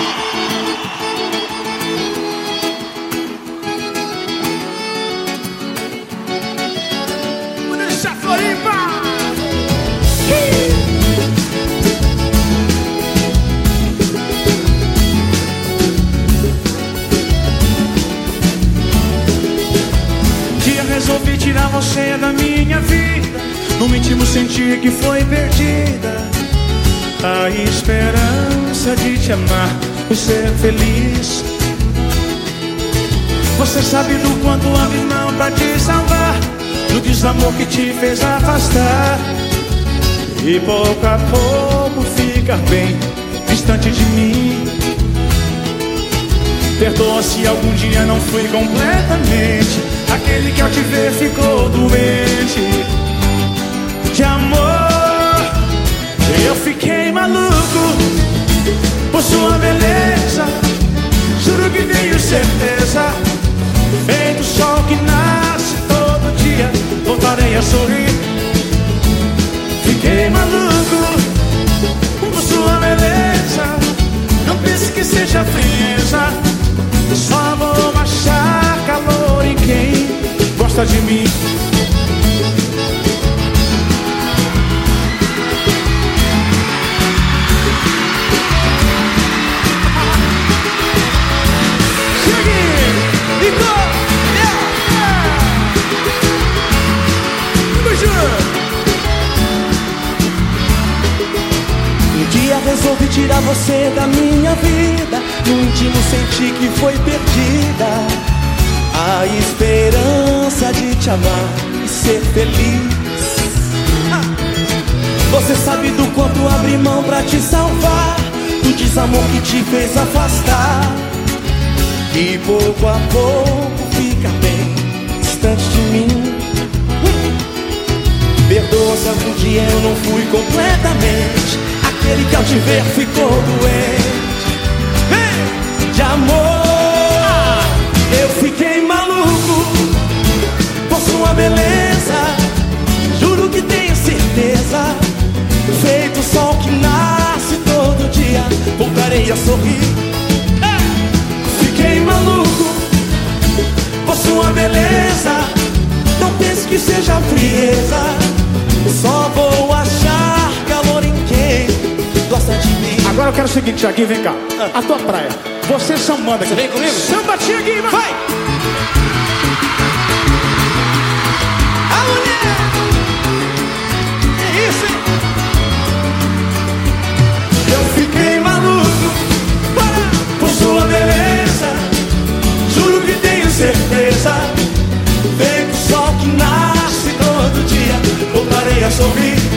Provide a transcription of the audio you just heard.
Vou deixar Floripa. Resolvi tirar você da minha vida. No íntimo senti que foi perdida a esperança de te amar e ser feliz. Você sabe do quanto abri mão pra te salvar, do desamor que te fez afastar. E pouco a pouco ficar bem distante de mim. Perdoa se algum dia não fui completamente aquele que ao te ver ficou doente de amor. Eu fiquei maluco por sua beleza, juro que tenho certeza. Feito o sol que nasce todo dia, voltarei a sorrir. Fiquei maluco por sua beleza, não pense que seja frieza. Só vou achar calor em quem gosta de mim. Um dia resolvi tirar você da minha vida. No íntimo senti que foi perdida a esperança de te amar e ser feliz. Você sabe do quanto abri mão pra te salvar, do desamor que te fez afastar. E pouco a pouco fica bem distante de mim. Perdoa se algum dia eu não fui completamente aquele que ao te ver ficou doente de amor. Eu fiquei maluco por sua beleza, juro que tenho certeza. Feito o sol que nasce todo dia, voltarei a sorrir. Fiquei maluco por sua beleza, não pense que seja frieza. Só vou achar calor em quem gosta de mim. Agora eu quero o seguinte, Thiaguinho, vem cá. A tua praia, você sambando aqui. Você vem comigo? Samba, Thiaguinho, vai! A mulher! É isso, hein? Eu fiquei maluco por sua beleza, juro que tenho certeza. Feito o sol que nasce todo dia, voltarei a sorrir.